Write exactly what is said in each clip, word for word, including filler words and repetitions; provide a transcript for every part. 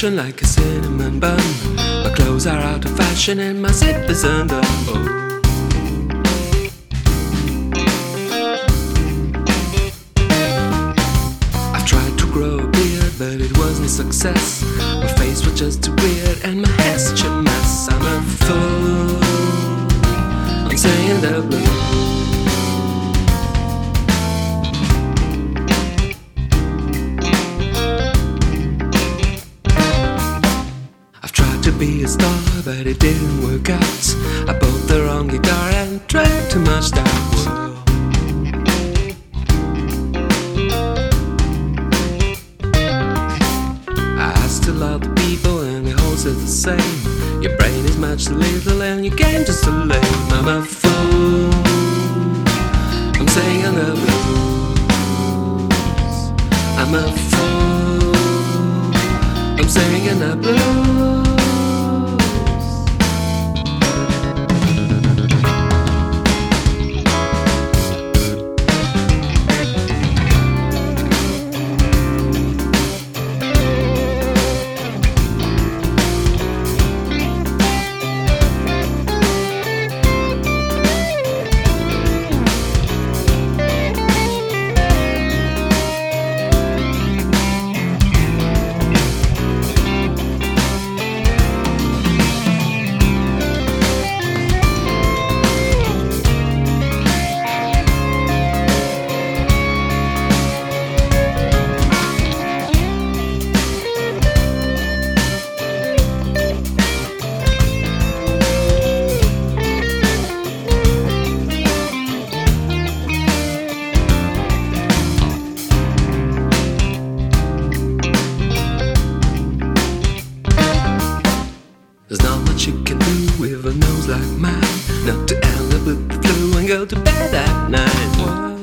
passion like a cinnamon bun. My clothes are out of fashion and my zip is undone. Oh. I've tried to grow a beard, but it wasn't a success. My face was just too weird and my hair's such a mess. I'm a fool, I'm singing the blues. To be a star, but it didn't work out. I bought the wrong guitar and drank too much that world. I asked a lot of people and they all said the same. Your brain is much too little and your game just too lame. I'm a fool, I'm singing the blues. I'm a fool, I'm singing the blues. There's not much you can do with a nose like mine, not to end up with the flu and go to bed at night. Whoa.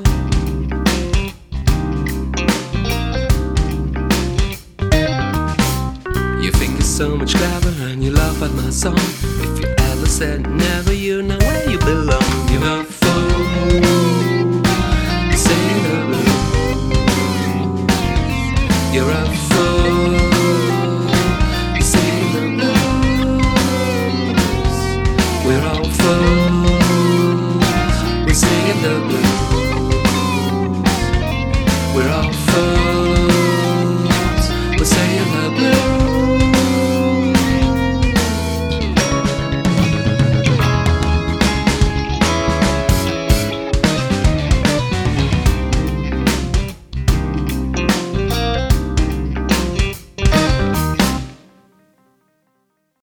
You think you're so much clever and you laugh at my song. If you ever said never, you know where you belong.